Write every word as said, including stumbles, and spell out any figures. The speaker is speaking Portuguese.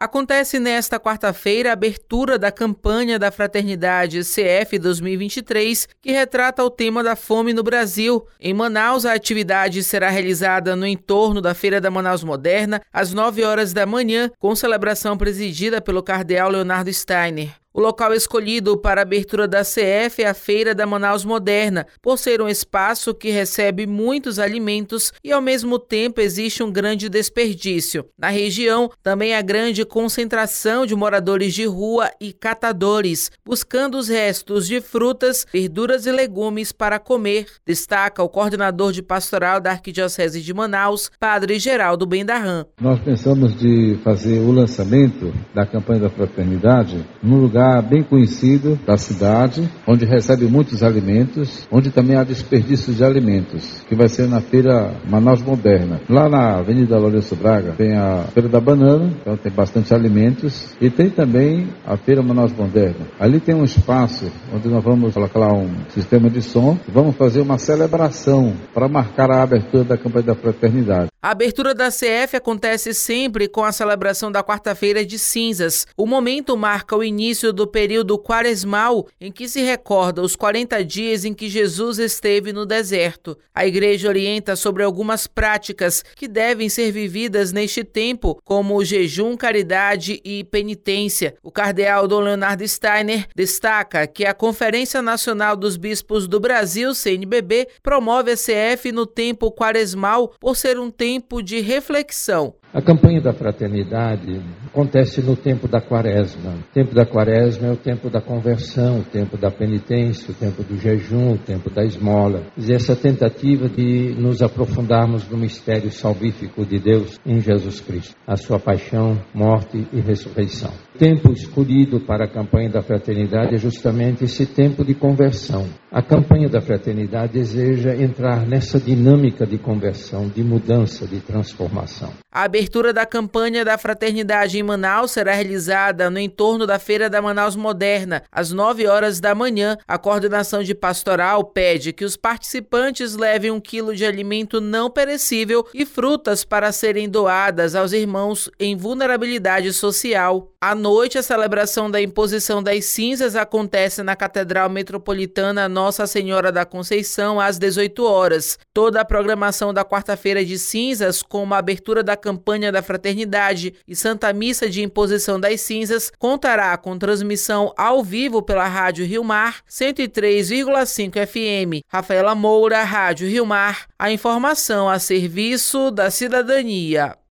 Acontece nesta quarta-feira a abertura da campanha da Fraternidade C F dois mil e vinte e três, que retrata o tema da fome no Brasil. Em Manaus, a atividade será realizada no entorno da Feira da Manaus Moderna, às nove horas da manhã, com celebração presidida pelo cardeal Leonardo Steiner. O local escolhido para a abertura da C F é a Feira da Manaus Moderna, por ser um espaço que recebe muitos alimentos e, ao mesmo tempo, existe um grande desperdício. Na região, também há grande concentração de moradores de rua e catadores, buscando os restos de frutas, verduras e legumes para comer, destaca o coordenador de pastoral da Arquidiocese de Manaus, Padre Geraldo Bendarram. Nós pensamos de fazer o lançamento da campanha da Fraternidade num lugar bem conhecido da cidade, onde recebe muitos alimentos, onde também há desperdício de alimentos, que vai ser na Feira Manaus Moderna. Lá na Avenida Lourenço Braga tem a Feira da Banana, então tem bastante alimentos, e tem também a Feira Manaus Moderna. Ali tem um espaço onde nós vamos colocar lá um sistema de som, e vamos fazer uma celebração para marcar a abertura da campanha da Fraternidade. A abertura da C F acontece sempre com a celebração da Quarta-feira de Cinzas. O momento marca o início do período quaresmal, em que se recorda os quarenta dias em que Jesus esteve no deserto. A igreja orienta sobre algumas práticas que devem ser vividas neste tempo, como o jejum, caridade e penitência. O cardeal Dom Leonardo Steiner destaca que a Conferência Nacional dos Bispos do Brasil, C N B B, promove a C F no tempo quaresmal por ser um tempo de reflexão. A campanha da fraternidade acontece no tempo da quaresma. O tempo da quaresma é o tempo da conversão, o tempo da penitência, o tempo do jejum, o tempo da esmola. E essa tentativa de nos aprofundarmos no mistério salvífico de Deus em Jesus Cristo, a sua paixão, morte e ressurreição. O tempo escolhido para a campanha da fraternidade é justamente esse tempo de conversão. A campanha da fraternidade deseja entrar nessa dinâmica de conversão, de mudança, de transformação. A abertura da campanha da Fraternidade em Manaus será realizada no entorno da Feira da Manaus Moderna, às nove horas da manhã. A coordenação de pastoral pede que os participantes levem um quilo de alimento não perecível e frutas para serem doadas aos irmãos em vulnerabilidade social. À noite, a celebração da imposição das cinzas acontece na Catedral Metropolitana Nossa Senhora da Conceição, às dezoito horas. Toda a programação da Quarta-feira de Cinzas, como a abertura da campanha da Fraternidade e Santa Missa de Imposição das Cinzas, contará com transmissão ao vivo pela Rádio Rio Mar, cento e três vírgula cinco F M. Rafaela Moura, Rádio Rio Mar, a informação a serviço da cidadania.